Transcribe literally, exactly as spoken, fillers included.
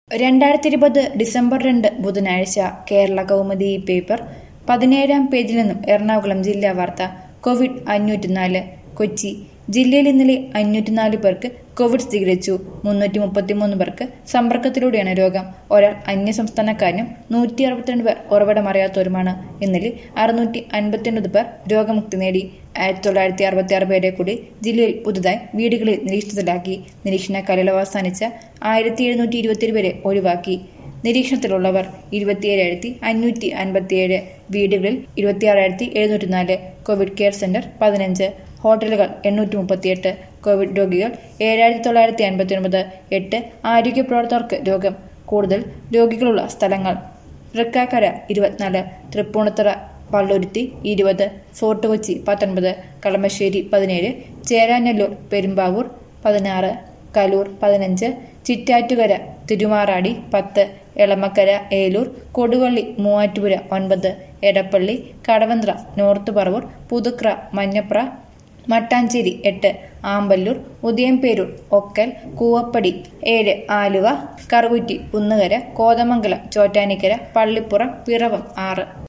രണ്ടായിരത്തി ഇരുപത് ഡിസംബർ രണ്ട് ബുധനാഴ്ച കേരള കൗമുദി പേപ്പർ പതിനേഴാം പേജിൽ നിന്നും എറണാകുളം ജില്ലാ വാർത്ത. കോവിഡ് അഞ്ഞൂറ്റിനാല്. കൊച്ചി ജില്ലയിൽ ഇന്നലെ അഞ്ഞൂറ്റിനാല് പേർക്ക് കോവിഡ് സ്ഥിരീകരിച്ചു. മുന്നൂറ്റി മുപ്പത്തിമൂന്ന് പേർക്ക് സമ്പർക്കത്തിലൂടെയാണ് രോഗം. ഒരാൾ അന്യസംസ്ഥാനക്കാരനും നൂറ്റി അറുപത്തിരണ്ട് പേർ ഉറവിടമറിയാത്തവരുമാണ്. ഇന്നലെ അറുന്നൂറ്റി അൻപത്തിയൊൻപത് പേർ രോഗമുക്തി നേടി. ആയിരത്തി തൊള്ളായിരത്തി അറുപത്തി ആറ് പേരെ കൂടി ജില്ലയിൽ പുതുതായി വീടുകളിൽ നിരീക്ഷണത്തിലാക്കി. നിരീക്ഷണ കാലയളവ് അവസാനിച്ച ആയിരത്തി എഴുന്നൂറ്റി ഇരുപത്തിയേഴ് പേരെ ഒഴിവാക്കി. നിരീക്ഷണത്തിലുള്ളവർ ഇരുപത്തിയേഴായിരത്തി അഞ്ഞൂറ്റി അൻപത്തിയേഴ്. വീടുകളിൽ ഇരുപത്തിയാറായിരത്തി എഴുന്നൂറ്റി നാല്. കോവിഡ് കെയർ സെന്റർ പതിനഞ്ച്. ഹോട്ടലുകൾ എണ്ണൂറ്റി മുപ്പത്തിയെട്ട്. കോവിഡ് രോഗികൾ ഏഴായിരത്തി തൊള്ളായിരത്തി അൻപത്തി ഒൻപത്. എട്ട് ആരോഗ്യ പ്രവർത്തകർക്ക് രോഗം. കൂടുതൽ രോഗികളുള്ള സ്ഥലങ്ങൾ: തൃക്കാക്കര ഇരുപത്തിനാല്, തൃപ്പൂണിത്തുറ പള്ളുരുത്തി ഇരുപത്, ഫോർട്ട് കൊച്ചി പത്തൊൻപത്, കളമശ്ശേരി പതിനേഴ്, ചേരാനെല്ലൂർ പെരുമ്പാവൂർ പതിനാറ്, കലൂർ പതിനഞ്ച്, ചിറ്റാറ്റുകര തിരുമാറാടി പത്ത്, എളമക്കര ഏലൂർ കൊടുവള്ളി മൂവാറ്റുപുര ഒൻപത്, എടപ്പള്ളി കടവന്ത്ര നോർത്ത് പറവൂർ പുതുക്ര മഞ്ഞപ്ര മട്ടാഞ്ചേരി എട്ട്, ആമ്പല്ലൂർ ഉദയംപേരൂർ ഒക്കൽ കൂവപ്പടി ഏഴ്, ആലുവ കറുകുറ്റി കുന്നുകര കോതമംഗലം ചോറ്റാനിക്കര പള്ളിപ്പുറം പിറവം ആറ്.